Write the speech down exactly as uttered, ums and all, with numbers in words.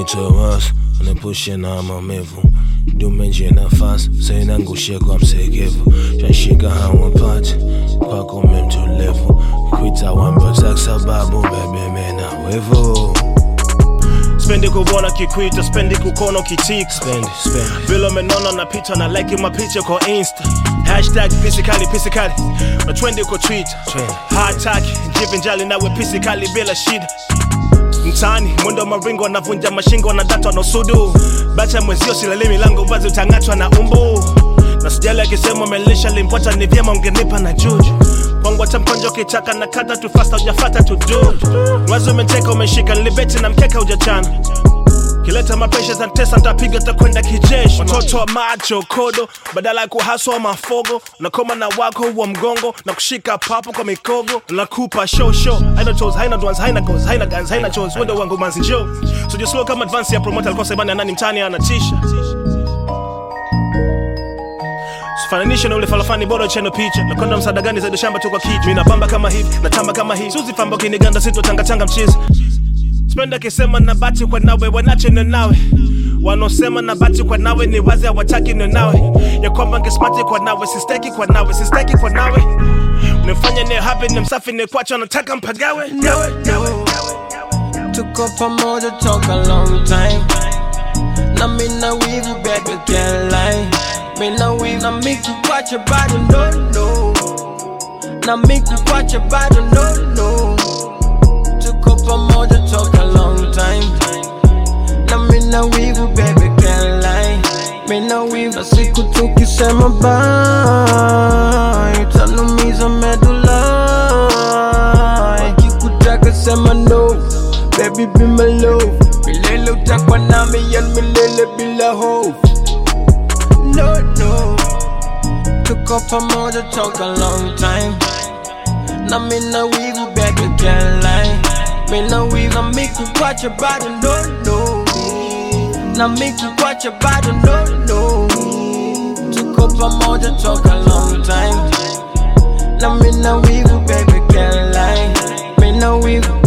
towards uniepushe na maumivu, dumenje nafasi sainangushie kwa msekevu, shanshika hawapati kwako mtulivu, kuita wambazak sababu bebe mena wevu. Spendi kuona kikwita, spendi kukono kitika, Spendi, spendi vilo menona na pita na like mapicha kwa Insta. Hashtag pisikali pisikali na trendi kwa Twitter. Trend. Hard talk, jive njali nawe pisikali bila shida. Mtaani, mwendo maringo wanavunja mashingo na data no sudu. Bacha mwezio silali milango bazi utangachwa na umbu. Na sijali akisema melisha limpota ni vyema ungenipa na juju. Kwangu hata mkonjo kitaka na kata tu fasta ujafata tu do. Wazo umeteka umeshika nilibeti na mkeka ujachana. Kileta mapresha za ntesa ntapiga takwenda kijeshi. Watoto wa macho kodo badala ya kuhaswa mafogo, nakoma na wako wa mgongo na kushika papo kwa mikogo. Nakupa show show, haina toes, haina dwans, haina goals, haina guns, haina chores. Wendo wangu manzi njoo, so just slow kama advance ya promoter alikosa imani anani mtani anatisha. Sifananisha na ule falafani bora cheno picha. Nakonda msaada gani zaidi shamba tu kwa kitu. Mimi napamba kama hivi, natamba kama hivi. Suzi famba kiniganda sito tanga tanga mchizi. Spenda kisema na bati kwa nawe wanache na nawe. Wanosema na bati kwa nawe ni wazi hawataki na nawe. Ya kwamba ngesmati kwa nawe, sisteki kwa nawe, sisteki kwa nawe. Unifanya ni happy ni msafi ni kwacha nataka mpagawe. Nawe, nawe. Tuko pamoja toka long time. Na mina wivu baby can't lie. Mina wivu na miku kwacha bado no no. Na miku kwacha bado no no. Tuko pamoja toka long time. Na mina wivu baby can't lie. Mina wivu na siku tukisema bye utanumiza medulai. Kikutaka sema no, baby be my love. Milele utakwa nami yan milele bila hope. No no. Tuko pamoja toka long time. Na mina wivu baby can't lie. Mina wivu na miku kwacha bado no no. Na miku kwacha bado no no. Tuko pamoja toka long time. Na mina wivu baby can't lie. Mina wivu